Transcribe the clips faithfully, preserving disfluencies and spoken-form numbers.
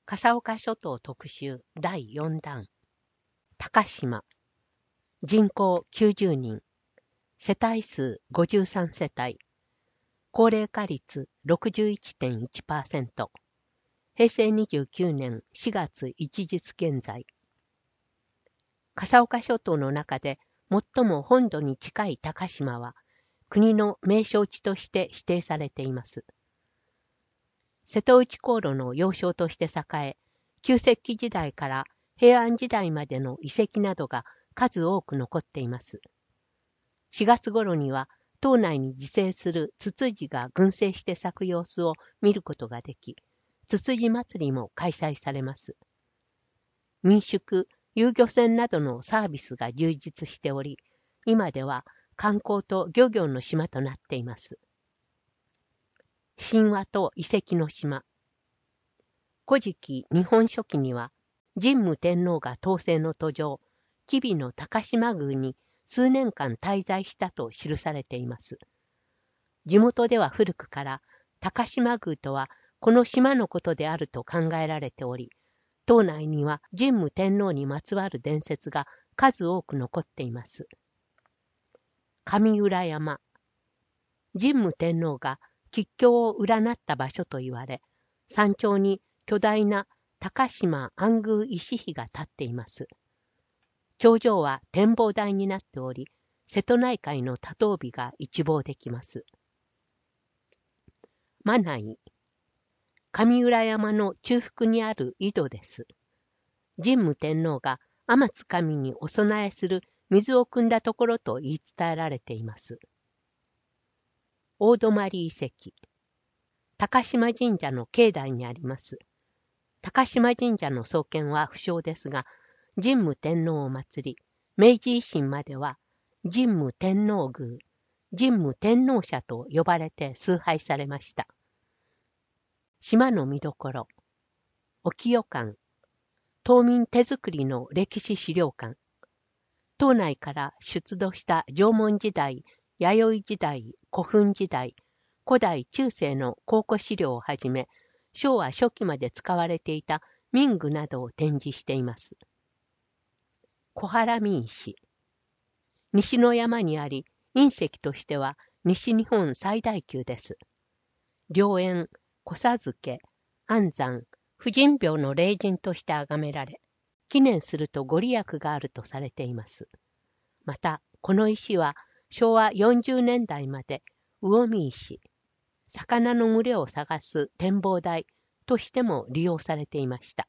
笠岡諸島特集だいよん弾。高島。人口きゅうじゅうにん。世帯数ごじゅうさん世帯。高齢化率 ろくじゅういってんいちパーセント。平成にじゅうきゅうねんしがつ一日現在。笠岡諸島の中で最も本土に近い高島は、国の名勝地として指定されています。瀬戸内航路の要衝として栄え、旧石器時代から平安時代までの遺跡などが数多く残っています。しがつ頃には、島内に自生するツツジが群生して咲く様子を見ることができ、ツツジ祭りも開催されます。民宿、遊漁船などのサービスが充実しており、今では観光と漁業の島となっています。神話と遺跡の島。古事記日本書紀には、神武天皇が統制の途上、吉備の高島宮に数年間滞在したと記されています。地元では古くから高島宮とはこの島のことであると考えられており、島内には神武天皇にまつわる伝説が数多く残っています。上浦山。神武天皇が吉凶を占った場所と言われ、山頂に巨大な高島安宮石碑が立っています。頂上は展望台になっており、瀬戸内海の多島美が一望できます。真名。上浦山の中腹にある井戸です。神武天皇が天津神にお供えする水を汲んだところと言い伝えられています。大泊遺跡。高島神社の境内にあります。高島神社の創建は不詳ですが、神武天皇を祀り、明治維新までは神武天皇宮、神武天皇社と呼ばれて崇拝されました。島の見どころ。沖予館。島民手作りの歴史資料館。島内から出土した縄文時代、弥生時代、古墳時代、古代中世の考古資料をはじめ、昭和初期まで使われていた民具などを展示しています。小原民石。西の山にあり、隕石としては西日本最大級です。良縁、小授け、安産、婦人病の霊人として崇められ、記念するとご利益があるとされています。また、この石は昭和よんじゅうねんだいまで魚見石、魚の群れを探す展望台としても利用されていました。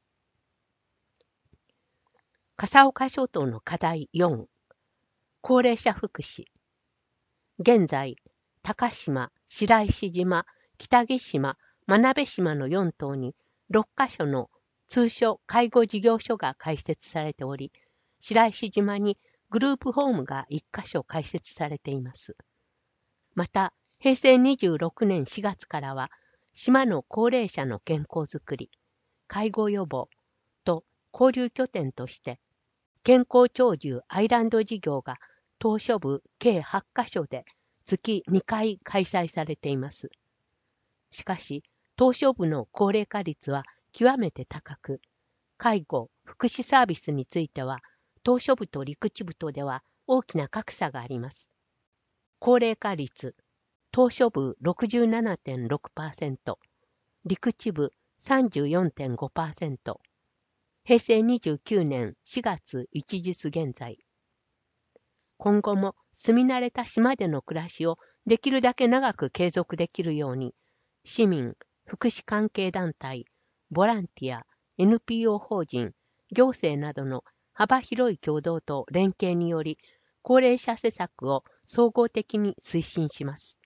笠岡諸島の課題よん、高齢者福祉。現在、高島、白石島、北木島、真鍋島のよん島にろっカ所の通所介護事業所が開設されており、白石島にグループホームがいっカ所開設されています。また、平成にじゅうろくねんしがつからは、島の高齢者の健康づくり、介護予防と交流拠点として、健康長寿アイランド事業が島しょ部計はちカ所で月にかい開催されています。しかし、島しょ部の高齢化率は極めて高く、介護、福祉サービスについては、島しょ部と陸地部とでは大きな格差があります。高齢化率、島しょ部 ろくじゅうななてんろくパーセント、陸地部 さんじゅうよんてんごパーセント、平成にじゅうきゅうねんしがつ一日現在。今後も住み慣れた島での暮らしをできるだけ長く継続できるように、市民、福祉関係団体、ボランティア、エヌピーオー 法人、行政などの幅広い協働と連携により、高齢者施策を総合的に推進します。